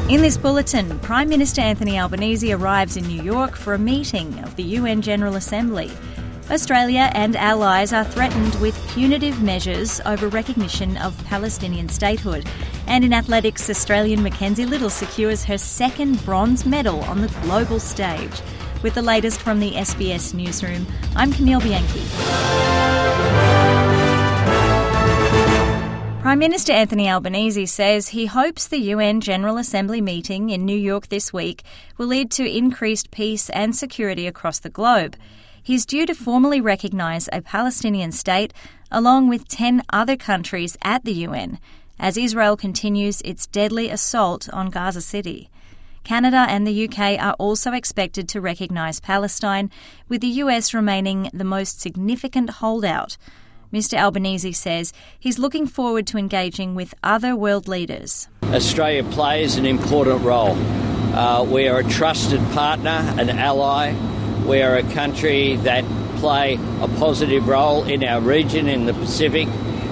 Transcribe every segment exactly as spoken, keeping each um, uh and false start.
In this bulletin, Prime Minister Anthony Albanese arrives in New York for a meeting of the U N General Assembly. Australia and allies are threatened with punitive measures over recognition of Palestinian statehood. And in athletics, Australian Mackenzie Little secures her second bronze medal on the global stage. With the latest from the S B S newsroom, I'm Camille Bianchi. Prime Minister Anthony Albanese says he hopes the U N General Assembly meeting in New York this week will lead to increased peace and security across the globe. He's due to formally recognise a Palestinian state along with ten other countries at the U N as Israel continues its deadly assault on Gaza City. Canada and the U K are also expected to recognise Palestine, with the U S remaining the most significant holdout. Mister Albanese says he's looking forward to engaging with other world leaders. Australia plays an important role. Uh, we are a trusted partner, an ally. We are a country that play a positive role in our region in the Pacific,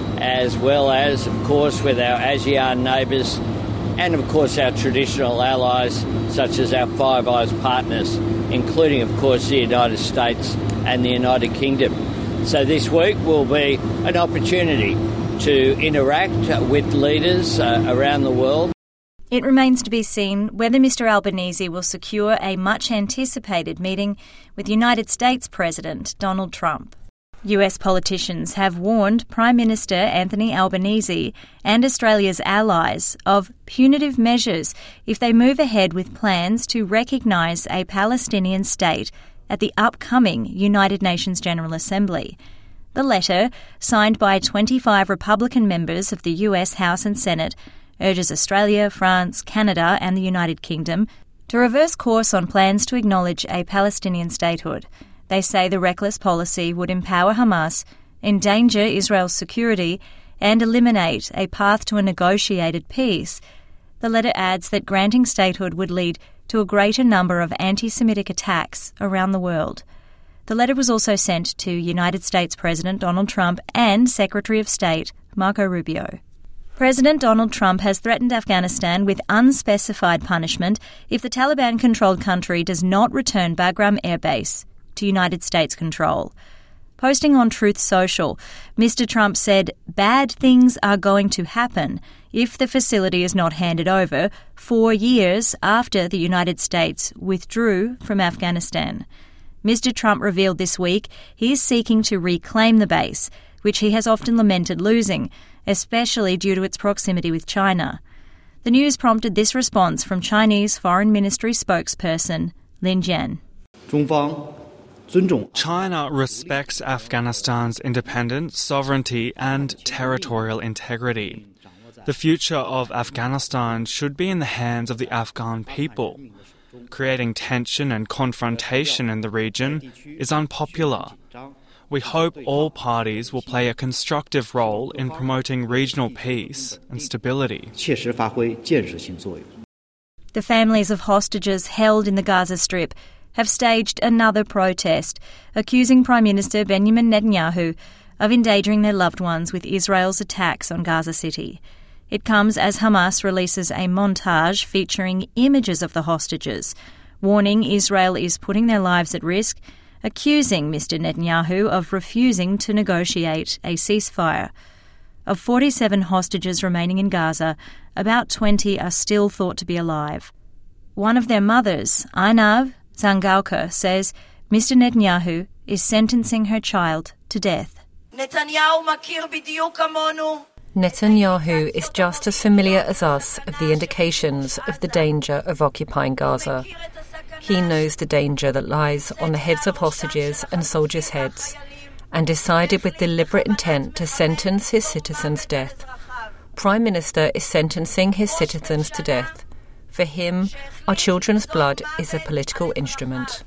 as well as, of course, with our ASEAN neighbours and, of course, our traditional allies, such as our Five Eyes partners, including, of course, the United States and the United Kingdom. So this week will be an opportunity to interact with leaders uh, around the world. It remains to be seen whether Mister Albanese will secure a much-anticipated meeting with United States President Donald Trump. U S politicians have warned Prime Minister Anthony Albanese and Australia's allies of punitive measures if they move ahead with plans to recognise a Palestinian state at the upcoming United Nations General Assembly. The letter, signed by twenty-five Republican members of the U S House and Senate, urges Australia, France, Canada and the United Kingdom to reverse course on plans to acknowledge a Palestinian statehood. They say the reckless policy would empower Hamas, endanger Israel's security and eliminate a path to a negotiated peace. The letter adds that granting statehood would lead to a greater number of anti-Semitic attacks around the world. The letter was also sent to United States President Donald Trump and Secretary of State Marco Rubio. President Donald Trump has threatened Afghanistan with unspecified punishment if the Taliban-controlled country does not return Bagram Air Base to United States control. Posting on Truth Social, Mister Trump said bad things are going to happen if the facility is not handed over four years after the United States withdrew from Afghanistan. Mister Trump revealed this week he is seeking to reclaim the base, which he has often lamented losing, especially due to its proximity with China. The news prompted this response from Chinese Foreign Ministry spokesperson Lin Jian. China respects Afghanistan's independence, sovereignty and territorial integrity. The future of Afghanistan should be in the hands of the Afghan people. Creating tension and confrontation in the region is unpopular. We hope all parties will play a constructive role in promoting regional peace and stability. The families of hostages held in the Gaza Strip have staged another protest, accusing Prime Minister Benjamin Netanyahu of endangering their loved ones with Israel's attacks on Gaza City. It comes as Hamas releases a montage featuring images of the hostages, warning Israel is putting their lives at risk, accusing Mister Netanyahu of refusing to negotiate a ceasefire. Of forty-seven hostages remaining in Gaza, about twenty are still thought to be alive. One of their mothers, Einav Zangalka, says Mister Netanyahu is sentencing her child to death. Netanyahu is just as familiar as us of the indications of the danger of occupying Gaza. He knows the danger that lies on the heads of hostages and soldiers' heads, and decided with deliberate intent to sentence his citizens to death. Prime Minister is sentencing his citizens to death. For him, our children's blood is a political instrument.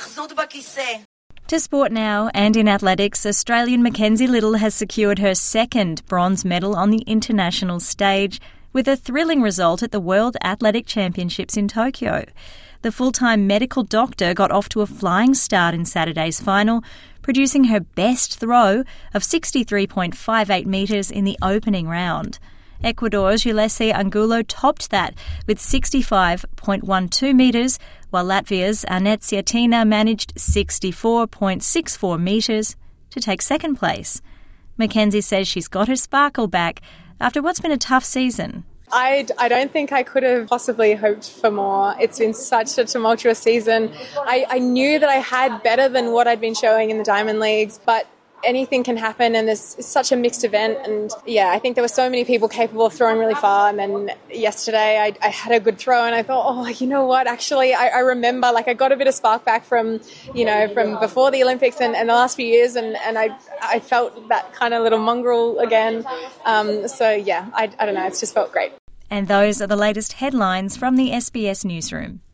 To sport now, and in athletics, Australian Mackenzie Little has secured her second bronze medal on the international stage with a thrilling result at the World Athletic Championships in Tokyo. The full-time medical doctor got off to a flying start in Saturday's final, producing her best throw of sixty-three point five eight metres in the opening round. Ecuador's Ulesi Angulo topped that with sixty-five point one two metres, while Latvia's Annette Siatina managed sixty-four point six four metres to take second place. Mackenzie says she's got her sparkle back after what's been a tough season. I, I don't think I could have possibly hoped for more. It's been such a tumultuous season. I, I knew that I had better than what I'd been showing in the Diamond Leagues, but anything can happen, and this is such a mixed event. And yeah, I think there were so many people capable of throwing really far. And then yesterday I, I had a good throw, and I thought, oh, you know what? Actually, I, I remember, like, I got a bit of spark back from, you know, from before the Olympics and, and the last few years, and, and I I felt that kind of little mongrel again. Um, so yeah, I, I don't know, it's just felt great. And those are the latest headlines from the S B S Newsroom.